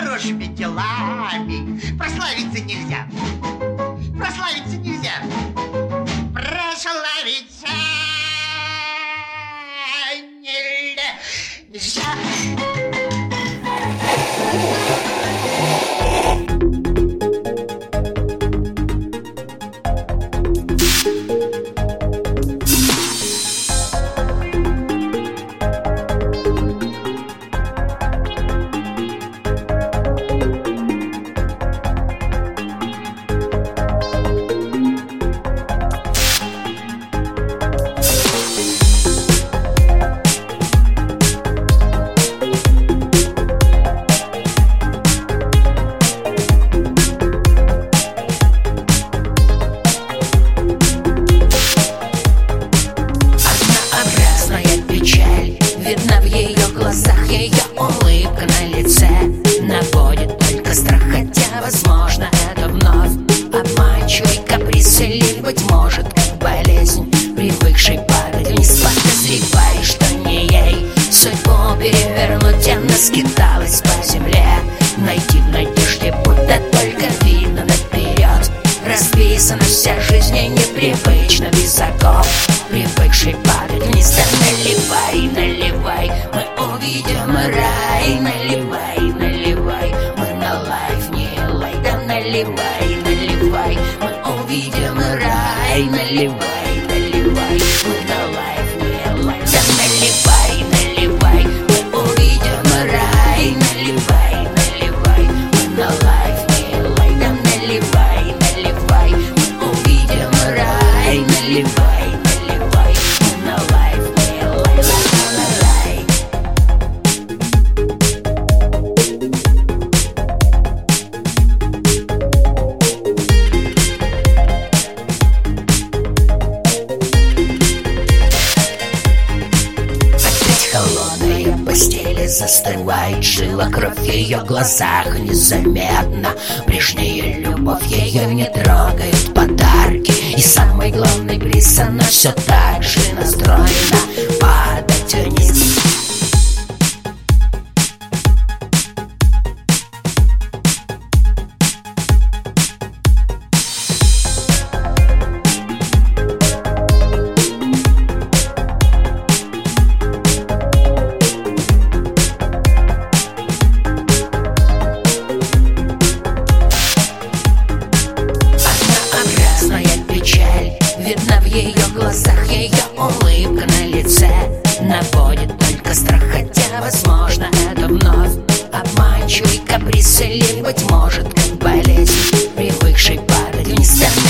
хорошими делами. Прославиться нельзя. Прославиться нельзя. Прославиться нельзя. Видно в ее глазах, ее улыбка на лице наводит только страх, хотя, возможно, это вновь обманчивый каприз или, быть может, как болезнь, привыкший падать вниз, подозревая, что не ей судьбу перевернуть. Она скиталась по земле, найти в надежде, будто только видно наперед. Расписана вся жизнь ей непривычно, без оков, привыкший падать вниз. Да наливай, наливай, мы увидим рай. Наливай, наливай, мы на лайф не лай. Да наливай, наливай, мы увидим рай. Наливай, наливай, мы на лайф не лай. Да наливай, наливай, мы увидим рай. Наливай, наливай, мы на лайф не лай. Да наливай, наливай, мы увидим рай. Наливай, наливай, мы на лайф не лай. Ла-ла-ла-лай. Холодные постели застывает жила, кровь в ее глазах незаметно. Прежняя любовь ее не трогает подарки, и самый главный приз, она все так же настроена падать вниз. Видно в ее глазах, ее улыбка на лице наводит только страх, хотя, возможно, это вновь обманчивый каприз или, быть может, как болезнь, привыкший падать вниз.